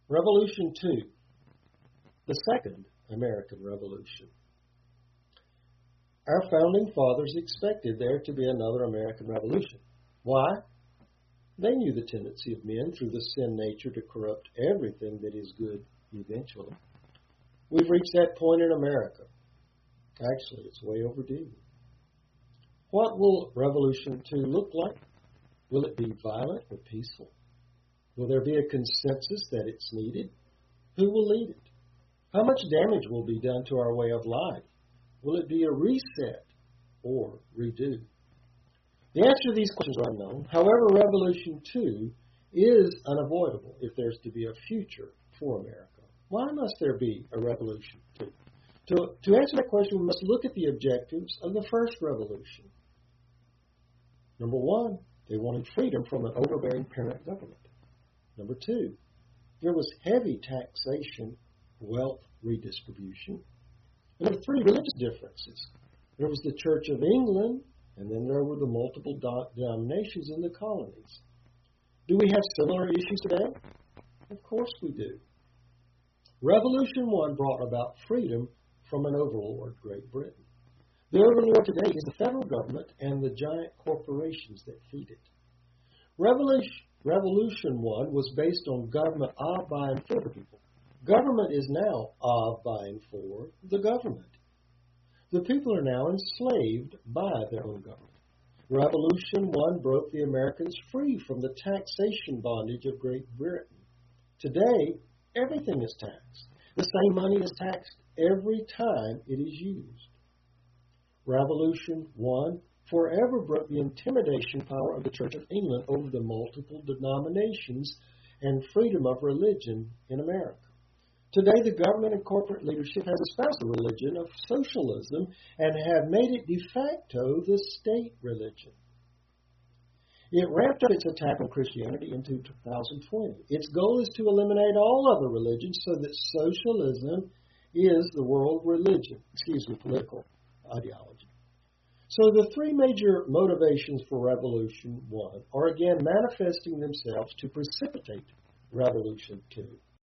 Revolution 2, the Second American Revolution. Our founding fathers expected there to be another American Revolution. Why? They knew the tendency of men through the sin nature to corrupt everything that is good eventually. We've reached that point in America. Actually, it's way overdue. What will Revolution 2 look like? Will it be violent or peaceful? Will there be a consensus that it's needed? Who will lead it? How much damage will be done to our way of life? Will it be a reset or redo? The answer to these questions are unknown. However, Revolution 2 is unavoidable if there's to be a future for America. Why must there be a Revolution 2? To answer that question, we must look at the objectives of the first revolution. Number one, they wanted freedom from an overbearing parent government. Number two, there was heavy taxation, wealth redistribution. And number three, religious differences. There was the Church of England, and then there were the multiple denominations in the colonies. Do we have similar issues today? Of course we do. Revolution 1 brought about freedom from an overlord, Great Britain. The overlord today is the federal government and the giant corporations that feed it. Revolution 1 was based on government of, by, and for the people. Government is now of, by, and for the government. The people are now enslaved by their own government. Revolution 1 broke the Americans free from the taxation bondage of Great Britain. Today, everything is taxed. The same money is taxed every time it is used. Revolution 1 forever broke the intimidation power of the Church of England over the multiple denominations and freedom of religion in America. Today, the government and corporate leadership has espoused the religion of socialism and have made it de facto the state religion. It ramped up its attack on Christianity into 2020. Its goal is to eliminate all other religions so that socialism is the world religion, political ideology. So the three major motivations for Revolution 1 are again manifesting themselves to precipitate Revolution 2.